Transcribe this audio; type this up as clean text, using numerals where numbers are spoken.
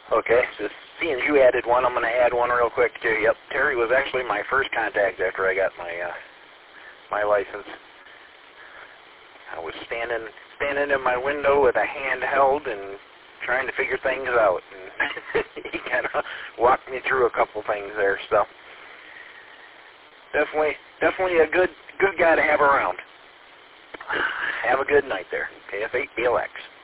Okay, just seeing as you added one, I'm going to add one real quick too. Yep, Terry was actually my first contact after I got my license. I was standing in my window with a handheld and trying to figure things out, and he kind of walked me through a couple things there. So definitely a good guy to have around. Have a good night there, KF8BLX.